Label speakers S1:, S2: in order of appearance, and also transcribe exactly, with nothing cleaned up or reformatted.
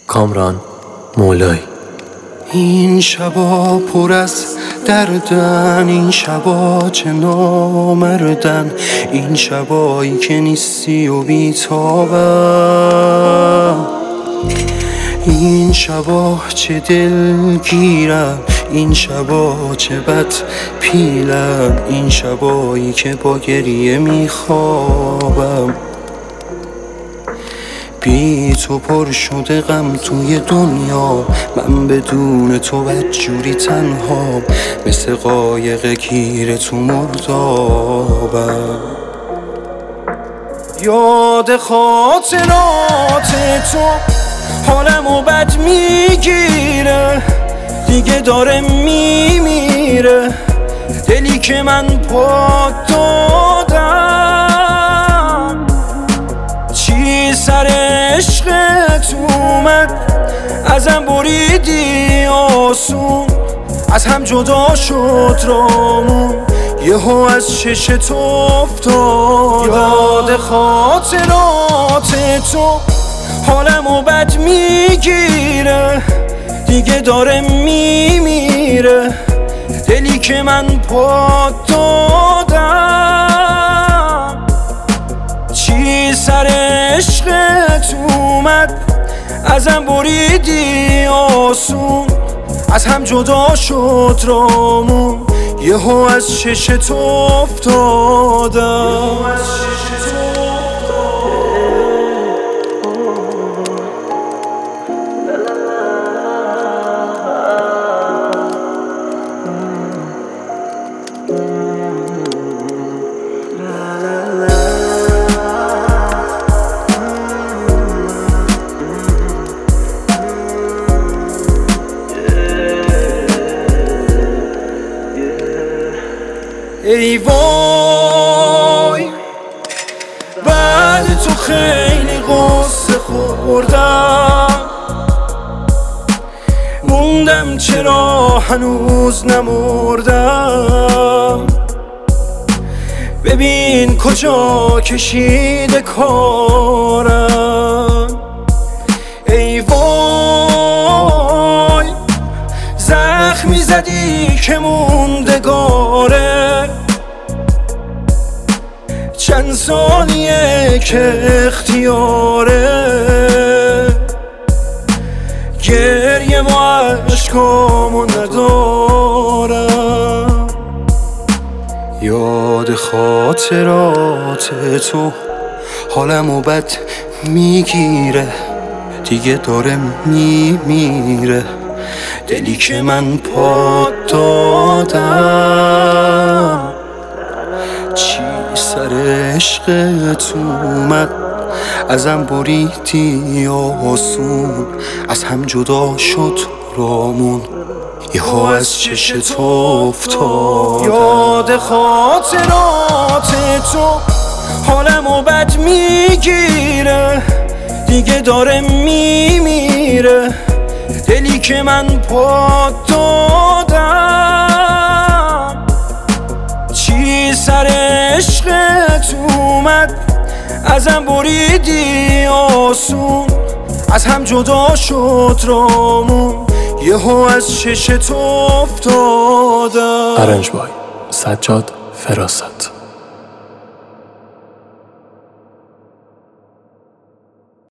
S1: کامران مولایی.
S2: این شبا پر از دردن، این شبا چه نامردن، این شبایی که نیستی و بیتابم، این شبا چه دلگیرم، این شبا چه بد پیلم، این شبایی که با گریه میخوابم. بی تو پر شده غم توی دنیا، من بدون تو بدجوری تنها، مثل قایق گیر تو مردابم. یاد خاطرات تو حالمو بد میگیره، دیگه داره میمیره دلی که من پا دادم. چی سر عشقت اومد ازم بریدی آسون، از هم جدا شد رامون، یهو از چشت افتادم. یاد خاطرات تو حالمو بد میگیره، دیگه داره میمیره دلی که من پا دادم. چی سر عشقت اومد ازم بریدی آسون، از هم جدا شد رامون، یهو از چشت افتادم. ای وای بعد تو خیلی غصه خوردم، موندم چرا هنوز نمردم. ببین کجا کشیده کارم. ای وای زخمی زدی که موندگاره، چند ثانیه که اختیاره، گریه و عشقامو ندارم. یاد خاطرات تو حالمو بد میگیره، دیگه داره میمیره دلی که من پا دادم. چی سر عشقت اومد ازم بریدی آسون، از هم جدا شد رامون، یهو از چشت افتادم. یاد خاطرات تو حالمو بد میگیره، دیگه داره میمیره دلی که من پا دادم. چی سر عشقت اومد ازم بریدی آسون، از هم جدا شد رامون، یهو از چشت افتادم.
S1: ارنج بای سجاد فراست.